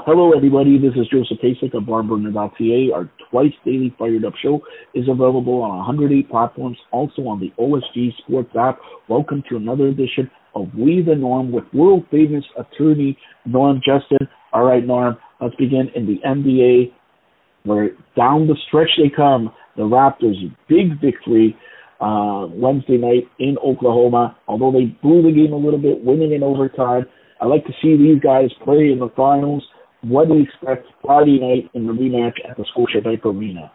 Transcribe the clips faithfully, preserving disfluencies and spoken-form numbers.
Hello, everybody. This is Joseph Pasek of barnburner dot c a. Our twice daily Fired Up show is available on one hundred eight platforms, also on the O S G Sports app. Welcome to another edition of We the Norm with world famous attorney Norm Justin. All right, Norm, let's begin in the N B A, where down the stretch they come. The Raptors' big victory uh, Wednesday night in Oklahoma. Although they blew the game a little bit, winning in overtime. I like to see these guys play in the finals. What do you expect Friday night in the rematch at the Scotiabank Arena?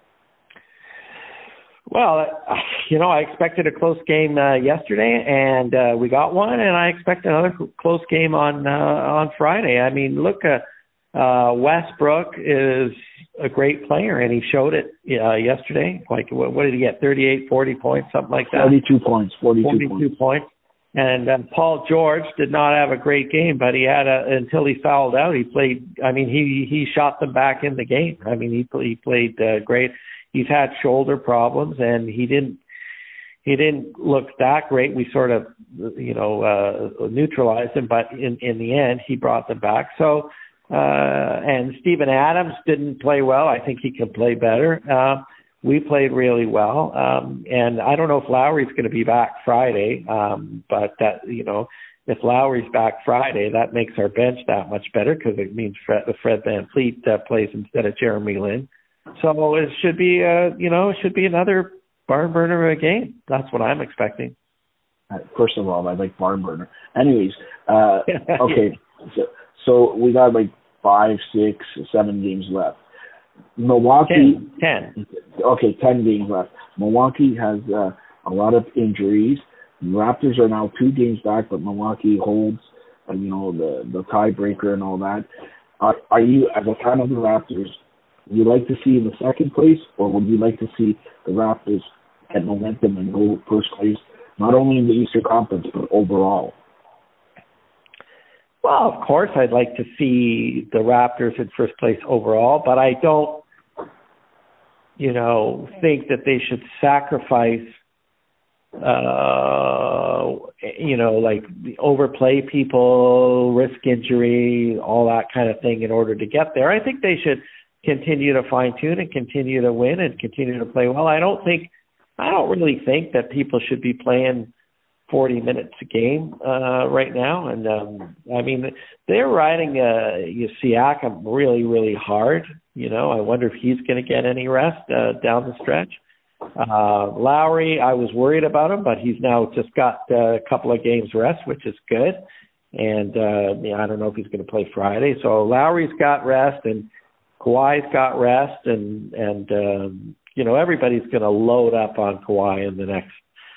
Well, you know, I expected a close game uh, yesterday, and uh, we got one, and I expect another close game on uh, on Friday. I mean, look, uh, uh, Westbrook is a great player, and he showed it uh, yesterday. Like, what, what did he get, thirty-eight, forty points, something like that? forty-two points, forty-two, forty-two points. points. And um, Paul George did not have a great game, but he had a, until he fouled out, he played, I mean, he, he shot them back in the game. I mean, he, he played uh, great. He's had shoulder problems, and he didn't, he didn't look that great. We sort of, you know, uh, neutralized him, but in, in the end, he brought them back. So, uh, and Steven Adams didn't play well. I think he can play better. Uh, We played really well, um, and I don't know if Lowry's going to be back Friday, um, but that, you know, if Lowry's back Friday, that makes our bench that much better because it means Fred, Fred VanVleet uh, plays instead of Jeremy Lin. So it should be, uh, you know, it should be another barn burner game. That's what I'm expecting. First of all, I like barn burner. Anyways, uh, okay, so, so we got like five, six, seven games left. Milwaukee, ten, ten. Okay, ten games left. Milwaukee has uh, a lot of injuries. The Raptors are now two games back, but Milwaukee holds, uh, you know, the the tiebreaker and all that. Are, are you, as a fan of the Raptors, would you like to see in the second place, or would you like to see the Raptors get momentum and go first place, not only in the Eastern Conference but overall? Well, of course, I'd like to see the Raptors in first place overall, but I don't, you know, think that they should sacrifice, uh, you know, like overplay people, risk injury, all that kind of thing in order to get there. I think they should continue to fine tune and continue to win and continue to play well. I don't think, I don't really think that people should be playing forty minutes a game uh, right now. And, um, I mean, they're riding uh, Siakam really, really hard. You know, I wonder if he's going to get any rest uh, down the stretch. Uh, Lowry, I was worried about him, but he's now just got uh, a couple of games rest, which is good. And uh, you know, I don't know if he's going to play Friday. So Lowry's got rest, and Kawhi's got rest, and, and um, you know, everybody's going to load up on Kawhi in the next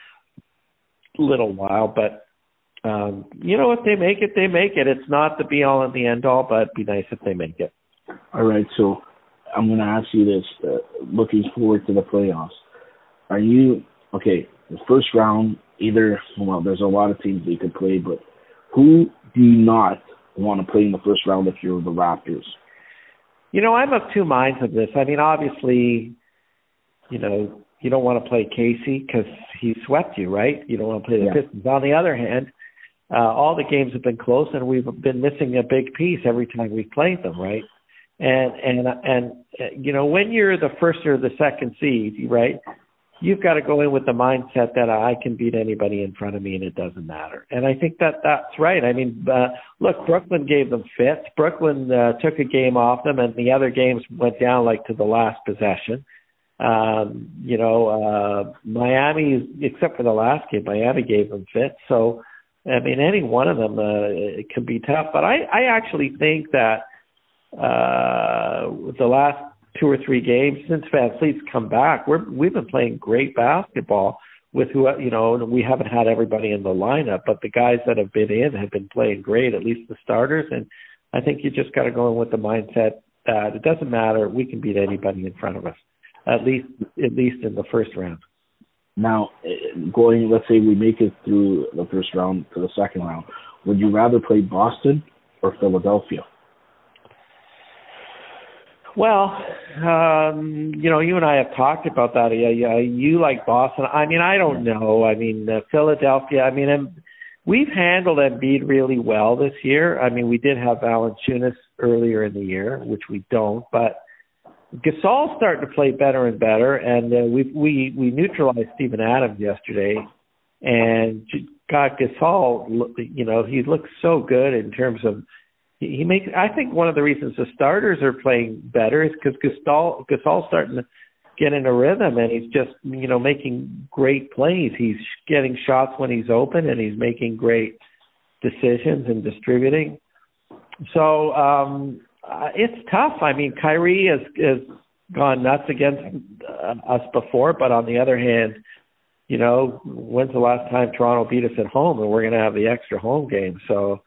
little while, but um, you know, if they make it, they make it. It's not the be all and the end all, but it'd be nice if they make it. All right, so I'm going to ask you this: uh, looking forward to the playoffs, are you okay? The first round, either well, there's a lot of teams they could play, but who do you not want to play in the first round if you're the Raptors? You know, I'm of two minds of this. I mean, obviously, you know, you don't want to play Casey because he swept you, right? You don't want to play the yeah. Pistons. On the other hand, uh, all the games have been close, and we've been missing a big piece every time we've played them, right? And and and uh, you know, when you're the first or the second seed, right, you've got to go in with the mindset that I can beat anybody in front of me, and it doesn't matter. And I think that that's right. I mean, uh, look, Brooklyn gave them fits. Brooklyn uh, took a game off them, and the other games went down like to the last possession. Um, you know, uh, Miami, except for the last game, Miami gave them fits. So, I mean, any one of them uh, it can be tough. But I, I actually think that uh, the last two or three games since VanVleet's come back, we're, we've been playing great basketball with who, you know, we haven't had everybody in the lineup, but the guys that have been in have been playing great, at least the starters. And I think you just got to go in with the mindset that it doesn't matter. We can beat anybody in front of us. At least, at least in the first round. Now, going, let's say we make it through the first round to the second round, would you rather play Boston or Philadelphia? Well, um, you know, you and I have talked about that. Yeah, yeah, you like Boston. I mean, I don't know. I mean, uh, Philadelphia. I mean, we've handled Embiid really well this year. I mean, we did have Valanciunas earlier in the year, which we don't, but Gasol's starting to play better and better, and uh, we we we neutralized Steven Adams yesterday, and God, Gasol, you know, he looks so good in terms of he, he makes. I think one of the reasons the starters are playing better is because Gasol Gasol's starting to get in a rhythm, and he's just, you know, making great plays. He's getting shots when he's open, and he's making great decisions and distributing. So. um Uh, it's tough. I mean, Kyrie has, has gone nuts against uh, us before, but on the other hand, you know, when's the last time Toronto beat us at home, and we're going to have the extra home game? So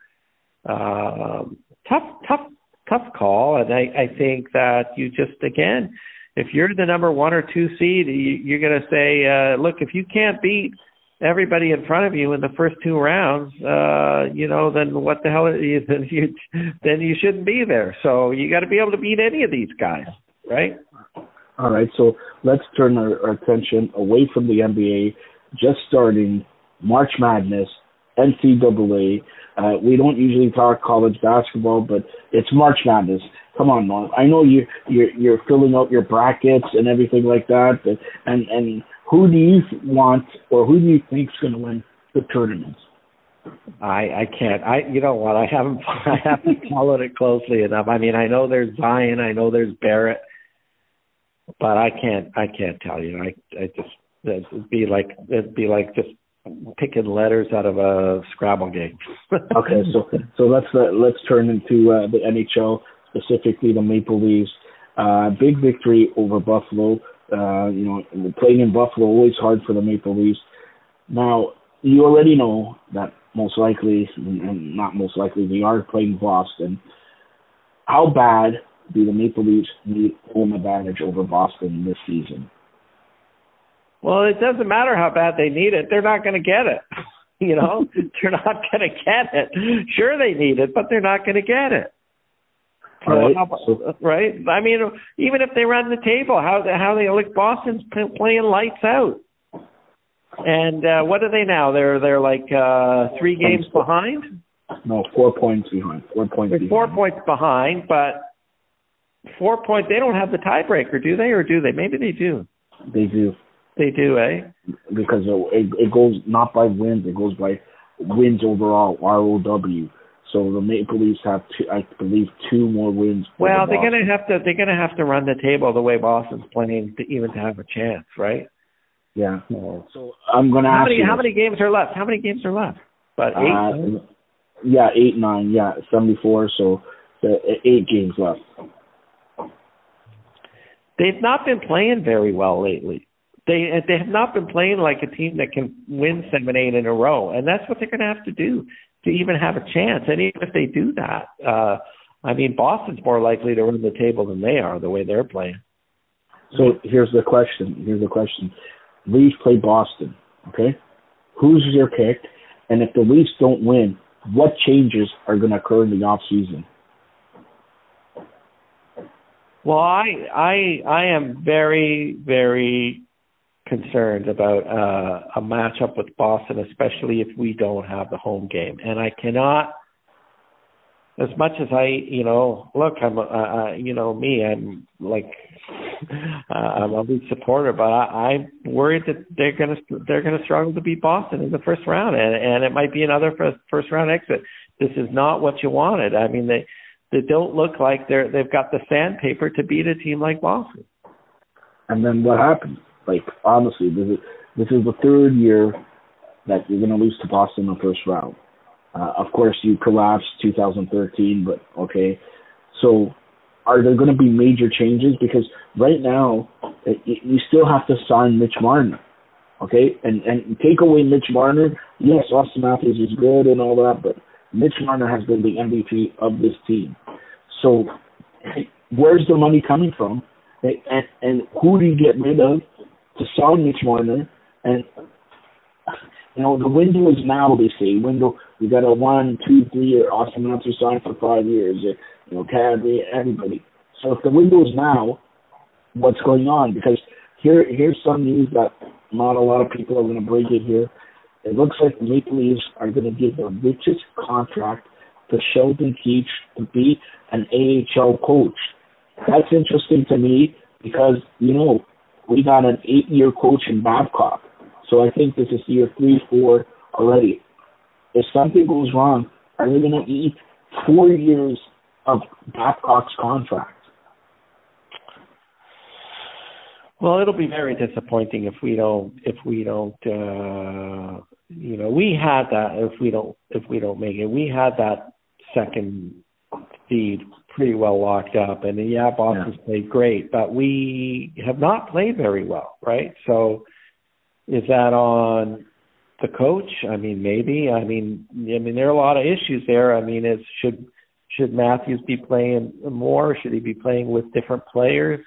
uh, tough, tough, tough call. And I, I think that you just, again, if you're the number one or two seed, you, you're going to say, uh, look, if you can't beat everybody in front of you in the first two rounds, uh, you know, then what the hell, you, then you then you shouldn't be there. So you got to be able to beat any of these guys, right? All right, so let's turn our, our attention away from the N B A, just starting March Madness, N C double A. Uh, we don't usually talk college basketball, but it's March Madness. Come on, Norm. I know you you're, you're filling out your brackets and everything like that, but, and and. Who do you want, or who do you think is going to win the tournament? I, I can't. I you know what? I haven't I haven't followed it closely enough. I mean, I know there's Zion, I know there's Barrett, but I can't. I can't tell you. I I just it'd be like it'd be like just picking letters out of a Scrabble game. Okay, so so let's uh, let's turn into uh, the N H L, specifically the Maple Leafs. Uh, big victory over Buffalo. Uh, you know, playing in Buffalo, always hard for the Maple Leafs. Now, you already know that most likely, and not most likely, they are playing Boston. How bad do the Maple Leafs need home advantage over Boston this season? Well, it doesn't matter how bad they need it. They're not going to get it. You know, they're not going to get it. Sure, they need it, but they're not going to get it. So, right. how, right? I mean, even if they run the table, how how they look? Boston's playing lights out. And uh, what are they now? They're they're like uh, three games behind. No, four points behind. Four points. They're behind. Four points behind, but four points. They don't have the tiebreaker, do they, or do they? Maybe they do. They do. They do, eh? Because it, it goes not by wins; it goes by wins overall. R O W. So the Maple Leafs have, two, I believe, two more wins. Well, they're going to have to. They're going to have to run the table the way Boston's playing to even to have a chance, right? Yeah. So I'm going to ask many, you. How many games are left? How many games are left? But eight. Uh, yeah, eight, nine. Yeah, seventy-four. So the eight games left. They've not been playing very well lately. They they have not been playing like a team that can win seven, eight in a row, and that's what they're going to have to do to even have a chance. And even if they do that, uh, I mean, Boston's more likely to run the table than they are, the way they're playing. So here's the question. Here's the question. Leafs play Boston, okay? Who's your pick? And if the Leafs don't win, what changes are going to occur in the off season? Well, I I I am very, very concerned about uh, a matchup with Boston, especially if we don't have the home game. And I cannot, as much as I, you know, look, I'm, uh, uh, you know, me, I'm like, uh, I'm a big supporter, but I, I'm worried that they're gonna they're gonna struggle to beat Boston in the first round, and and it might be another first first round exit. This is not what you wanted. I mean, they they don't look like they're they've got the sandpaper to beat a team like Boston. And then what happens? Like, honestly, this is, this is the third year that you're going to lose to Boston in the first round. Uh, of course, you collapsed two thousand thirteen, but okay. So are there going to be major changes? Because right now, it, you still have to sign Mitch Marner, okay? And and take away Mitch Marner, yes, Austin Matthews is good and all that, but Mitch Marner has been the M V P of this team. So where's the money coming from? And, and, and who do you get rid of to sign Mitch Marner? And, you know, the window is now, they say. Window, we got a one, two, three year Austin Matthews signed for five years. You know, Cadre, everybody. So if the window is now, what's going on? Because here, here's some news that not a lot of people are going to break it here. it looks like the Maple Leafs are going to give the richest contract to Sheldon Keefe to be an A H L coach. That's interesting to me because, you know, we got an eight-year coach in Babcock. So I think this is year three, four already. If something goes wrong, are they going to eat four years of Babcock's contract? Well, it'll be very disappointing if we don't, if we don't, uh, you know, we had that, if we don't, if we don't make it, we had that second seed pretty well locked up. And yeah, Boston's yeah. played great, but we have not played very well, right? So is that on the coach? I mean, maybe. I mean, I mean, there are a lot of issues there. I mean, is should should Matthews be playing more? Should he be playing with different players?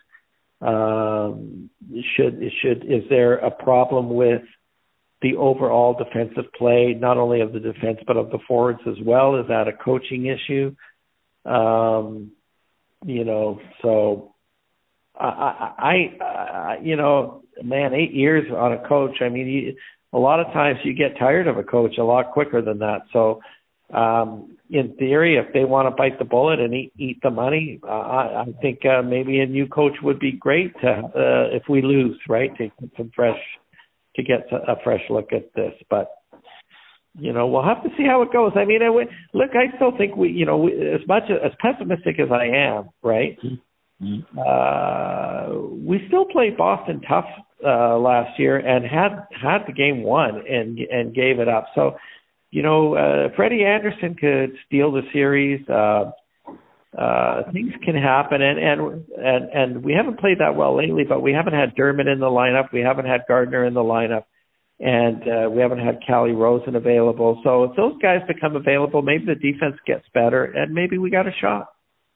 Um, should should is there a problem with the overall defensive play, not only of the defense but of the forwards as well? Is that a coaching issue? Um, you know, so I, I, I, you know, man, eight years on a coach. I mean, you, a lot of times you get tired of a coach a lot quicker than that. So, um, in theory, if they want to bite the bullet and eat, eat the money, uh, I, I think uh, maybe a new coach would be great to, uh, if we lose, right, to get some fresh, to get a fresh look at this. But, you know, we'll have to see how it goes. I mean, I would, look, I still think we, you know, we, as much as pessimistic as I am, right, mm-hmm. uh, we still played Boston tough uh, last year and had had the game won and and gave it up. So, you know, uh, Freddie Anderson could steal the series. Uh, uh, things can happen, and, and and and we haven't played that well lately. But we haven't had Dermott in the lineup. We haven't had Gardner in the lineup, and uh, we haven't had Callie Rosen available. So if those guys become available, maybe the defense gets better, and maybe we got a shot.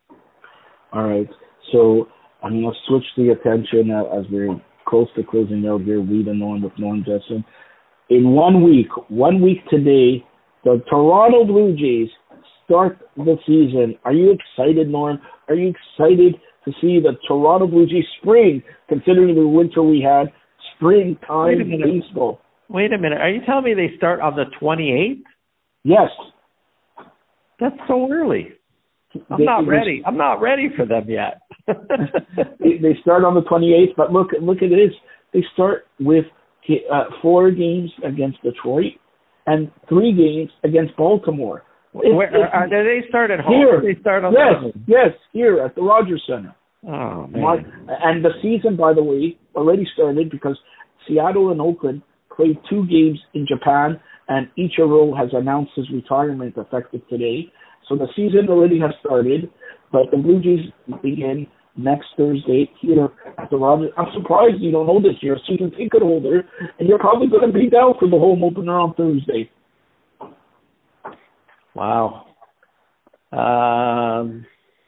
All right. So I'm going to switch the attention uh, as we're close to closing out here. Read and Norm with Norm Jessen. In one week, one week today, the Toronto Blue Jays start the season. Are you excited, Norm? Are you excited to see the Toronto Blue Jays spring, considering the winter we had, springtime baseball? Wait a minute. Are you telling me they start on the twenty-eighth? Yes. That's so early. I'm they, not they, ready. I'm not ready for them yet. they, they start on the twenty-eighth, but look, look at this. They start with uh, four games against Detroit and three games against Baltimore. It, Where, it, are, do they start at home? Here. Or they start on yes, the yes, here at the Rogers Center. Oh man! And the season, by the way, already started because Seattle and Oakland played two games in Japan, and Ichiro has announced his retirement effective today. So the season already has started, but the Blue Jays begin next Thursday here at the Rogers. I'm surprised you don't know this. You're a season ticket holder, and you're probably going to be down for the home opener on Thursday. Wow. Um,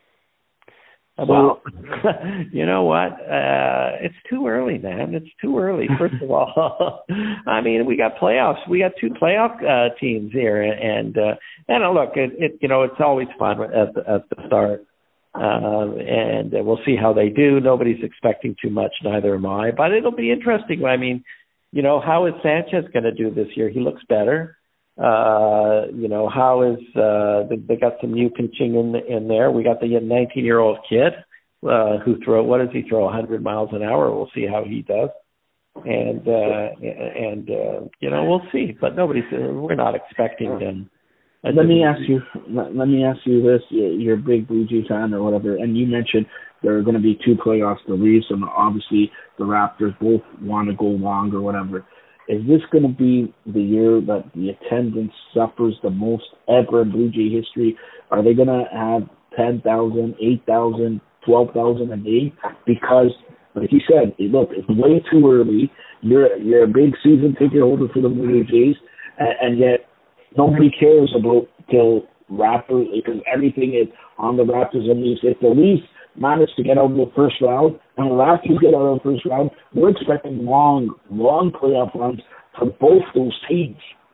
well, you know what? Uh, it's too early, man. It's too early, first of all. I mean, we got playoffs. We got two playoff uh, teams here. And, uh, and uh, look, it, it, you know, it's always fun at the, at the start. Um, and uh, we'll see how they do. Nobody's expecting too much, neither am I. But it'll be interesting. I mean, you know, how is Sanchez going to do this year? He looks better. Uh, you know, how is, uh, they, they got some new pitching in in there. We got the nineteen-year-old kid, uh, who throw, what does he throw, one hundred miles an hour? We'll see how he does. And, uh, and, uh, you know, we'll see, but nobody's, we're not expecting them. Let me ask you, let, let me ask you this. You're, you're a big Blue Jays fan or whatever, and you mentioned there are going to be two playoffs, the Leafs and obviously the Raptors both want to go long or whatever. Is this going to be the year that the attendance suffers the most ever in Blue Jay history? Are they going to have ten thousand, eight thousand, twelve thousand a day? Because, like you said, look, it's way too early. You're you're a big season ticket holder for the Blue Jays, and, and yet nobody cares about till Raptors because everything is on the Raptors and Leafs. If the Leafs manage to get out of the first round, and the Raptors get out of the first round, we're expecting long, long playoff runs for both those teams.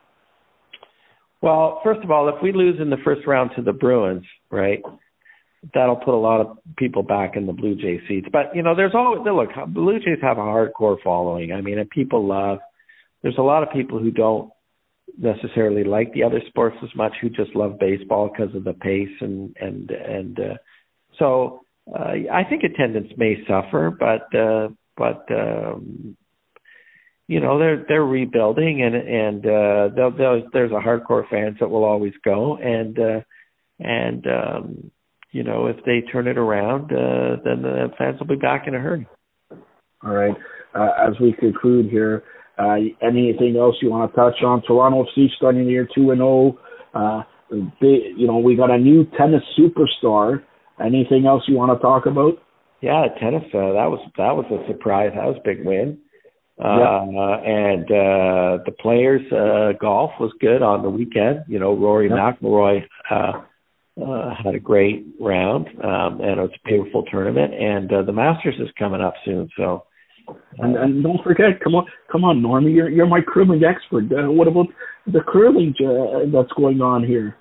Well, first of all, if we lose in the first round to the Bruins, right, that'll put a lot of people back in the Blue Jay seats. But, you know, there's always, look, Blue Jays have a hardcore following. I mean, and people love, there's a lot of people who don't necessarily like the other sports as much, who just love baseball because of the pace and and and uh, so uh, I think attendance may suffer, but uh, but um, you know they're they're rebuilding, and and uh, they'll, they'll, there's a hardcore fans that will always go, and uh, and um, you know if they turn it around, uh, then the fans will be back in a hurry. All right. Uh, as we conclude here, uh, anything else you want to touch on? Toronto F C starting the year two and zero. Uh, they, you know, we got a new tennis superstar. Anything else you want to talk about? Yeah, tennis. Uh, that was that was a surprise. That was a big win. Uh, yep. And uh, the players, uh, golf was good on the weekend. You know, Rory yep. McIlroy uh, uh, had a great round, um, and it was a beautiful tournament. And uh, the Masters is coming up soon, so. And, and don't forget, come on, come on, Normie, you're you're my curling expert. Uh, what about the curling uh, that's going on here?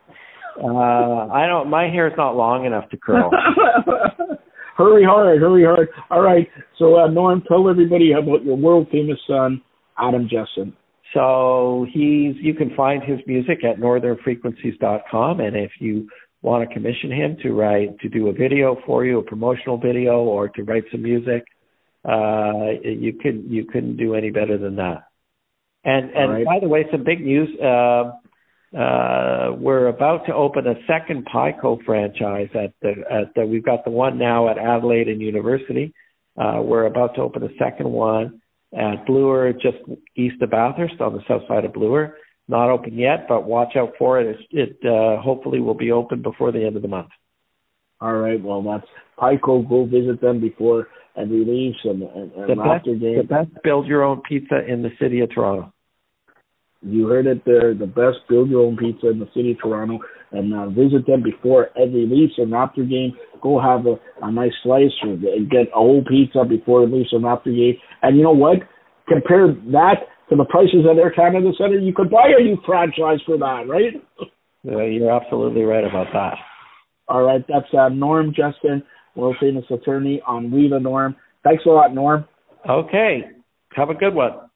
Uh, I don't. My hair's not long enough to curl. Hurry hard, hurry hard. All right. So, uh, Norm, tell everybody about your world famous son, Adam Jessen. So he's. You can find his music at northern frequencies dot com, and if you want to commission him to write to do a video for you, a promotional video, or to write some music. Uh, you could you couldn't do any better than that. And and right. by the way, some big news. Uh, uh, we're about to open a second Pico franchise at the at the. We've got the one now at Adelaide and University. Uh, we're about to open a second one at Bloor, just east of Bathurst on the south side of Bloor. Not open yet, but watch out for it. It, it uh, hopefully will be open before the end of the month. All right. Well, that's Pico. Go visit them before every leaves and, and, and the after best, game. The best build your own pizza in the city of Toronto. You heard it there. The best build your own pizza in the city of Toronto, and uh, visit them before every Leafs and Raptor game. Go have a, a nice slice or get a whole pizza before the Leafs and Raptor game. And you know what? Compare that to the prices at Air Canada Centre. You could buy a new franchise for that, right? Yeah, you're absolutely right about that. All right, that's uh, Norm Jessen, world famous attorney on We the Norm. Thanks a lot, Norm. Okay, have a good one.